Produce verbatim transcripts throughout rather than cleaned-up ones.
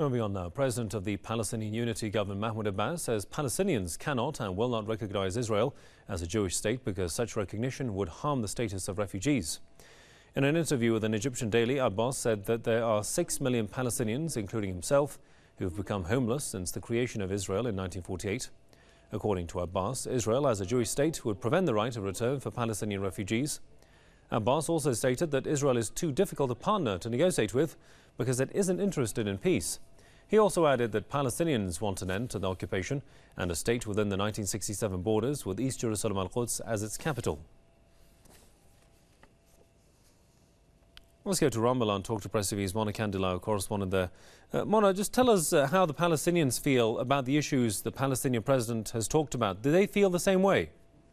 Moving on now, President of the Palestinian Unity Government Mahmoud Abbas says Palestinians cannot and will not recognize Israel as a Jewish state because such recognition would harm the status of refugees. In an interview with an Egyptian daily, Abbas said that there are six million Palestinians, including himself, who have become homeless since the creation of Israel in nineteen forty-eight. According to Abbas, Israel as a Jewish state would prevent the right of return for Palestinian refugees. Abbas also stated that Israel is too difficult a partner to negotiate with because it isn't interested in peace. He also added that Palestinians want an end to the occupation and a state within the nineteen sixty-seven borders with East Jerusalem Al-Quds as its capital. Let's go to Ramallah and talk to Press T V's Mona Kandilao, correspondent there. Uh, Mona, just tell us uh, how the Palestinians feel about the issues the Palestinian president has talked about. Do they feel the same way?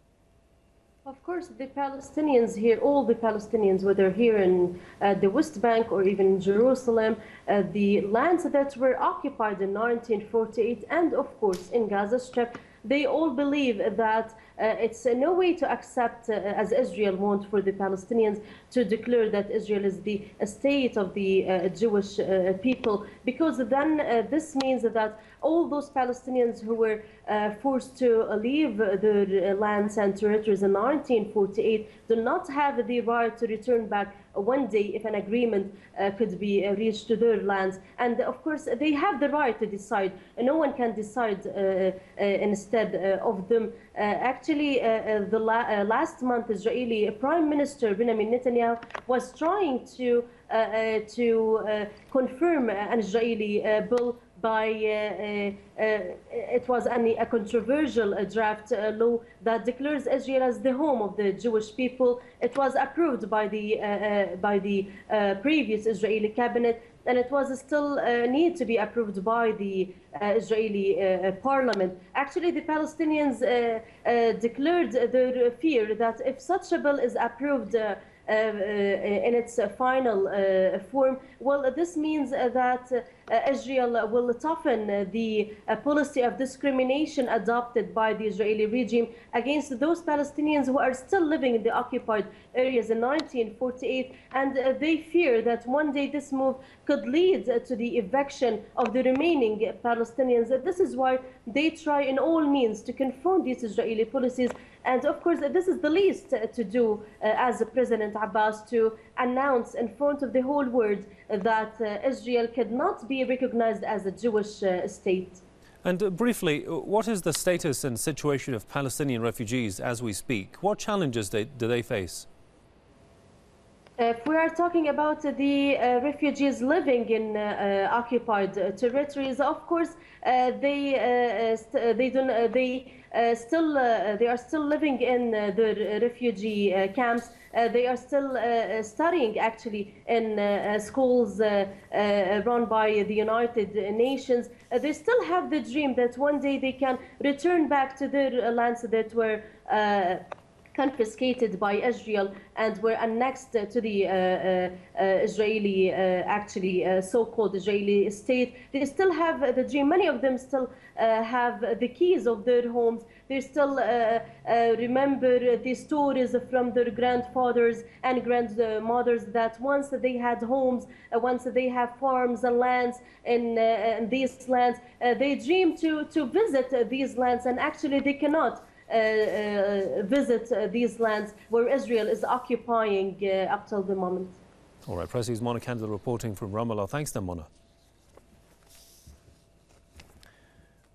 Of course, the Palestinians here, all the Palestinians, whether here in uh, the West Bank or even in Jerusalem, uh, the lands that were occupied in nineteen forty-eight and, of course, in Gaza Strip, they all believe that uh, it's uh, no way to accept, uh, as Israel wants for the Palestinians, to declare that Israel is the state of the uh, Jewish uh, people, because then uh, this means that all those Palestinians who were uh, forced to leave their lands and territories in nineteen forty-eight do not have the right to return back one day if an agreement uh, could be uh, reached to their lands. And of course, they have the right to decide. No one can decide uh, uh, instead uh, of them. Uh, actually, uh, uh, the la uh, last month, Israeli Prime Minister Benjamin Netanyahu was trying to uh, uh, to uh, confirm an Israeli uh, bill by, uh, uh, uh, it was an, a controversial uh, draft uh, law that declares Israel as the home of the Jewish people. It was approved by the, uh, uh, by the uh, previous Israeli cabinet, and it was still uh, need to be approved by the uh, Israeli uh, parliament. Actually, the Palestinians uh, uh, declared their fear that if such a bill is approved uh, Uh, uh, in its uh, final uh, form, well, this means uh, that uh, Israel will toughen uh, the uh, policy of discrimination adopted by the Israeli regime against those Palestinians who are still living in the occupied areas in nineteen forty-eight, and uh, they fear that one day this move could lead uh, to the eviction of the remaining Palestinians. This is why they try in all means to confront these Israeli policies. And of course, this is the least to do uh, as President Abbas, to announce in front of the whole world that uh, Israel could not be recognized as a Jewish uh, state. And uh, briefly, what is the status and situation of Palestinian refugees as we speak? What challenges they, do they face? If we are talking about the uh, refugees living in uh, uh, occupied uh, territories, of course, uh, they uh, st they don't uh, they uh, still uh, they are still living in uh, the refugee uh, camps. Uh, they are still uh, studying actually in uh, schools uh, uh, run by the United Nations. Uh, they still have the dream that one day they can return back to their uh, lands that were uh, confiscated by Israel and were annexed to the uh, uh, Israeli, uh, actually uh, so-called Israeli state. They still have the dream. Many of them still uh, have the keys of their homes. They still uh, uh, remember the stories from their grandfathers and grandmothers that once they had homes, uh, once they have farms and lands in, uh, in these lands, uh, they dream to, to visit these lands, and actually they cannot Uh, uh, visit uh, these lands where Israel is occupying uh, up till the moment. All right, Press T V's Mona Kandilao reporting from Ramallah. Thanks then, Mona.